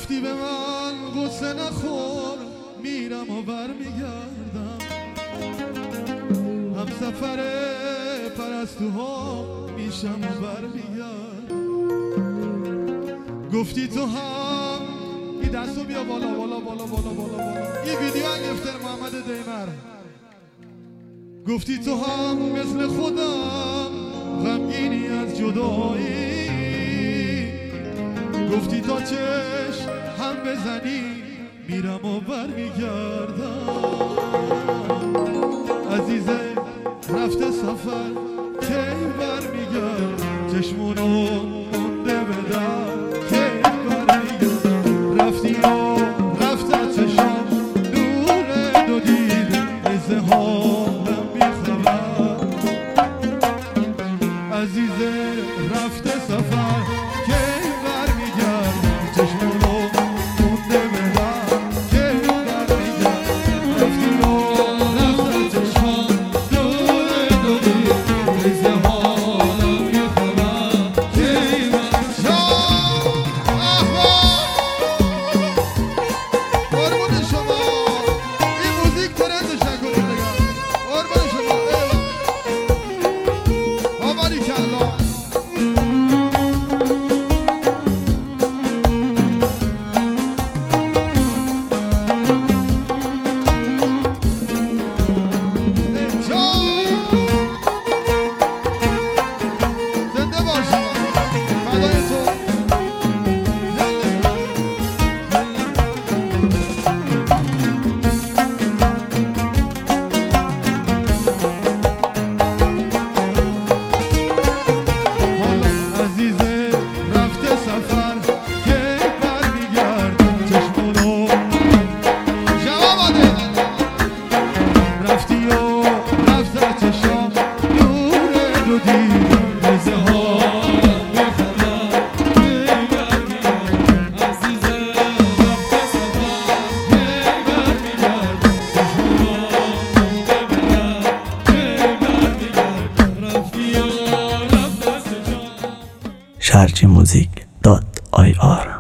گفتی به من غصه نخور، میرم و برمیگردم، هم سفر پرستوها میشم و برمیگردم. گفتی تو هم این دستو بیا بالا بالا بالا بالا بالا بالا. این ویدیو گفتر محمد دیمر. گفتی تو هم مثل خودم غمگینی از جدایی، گفتی تا چشم هم بزنی میرم و برمیگردم. عزیزه رفته سفر کی برمیگرد، چشمونو مونده بدم کی برمیگرد. رفتی و رفته چشم نور دو دیده عزه حالم بیخبر. عزیزه رفته سفر کی برمیگرد، چشمونو مونده بدم کی برمیگرد. رفتی و رفته چشم نور دو دیده عزه حالم بیخبر کی برمیگرد. قربون شما این موزیک ترند شکل بگم. قربون شما آباری کلا زنده باشی فدای تو. عزیزه رفته سفر کی برمیگرد، چشمونو جواباده. رفتی و رفته چشم نور دو دیده عزه حالم بیخبر کی برمیگرد. عزیزه رفته سفر کی برمیگرد، چشمونو مونده بدم کی برمیگرد. رفتی و رفته چشم sharjmusic.ir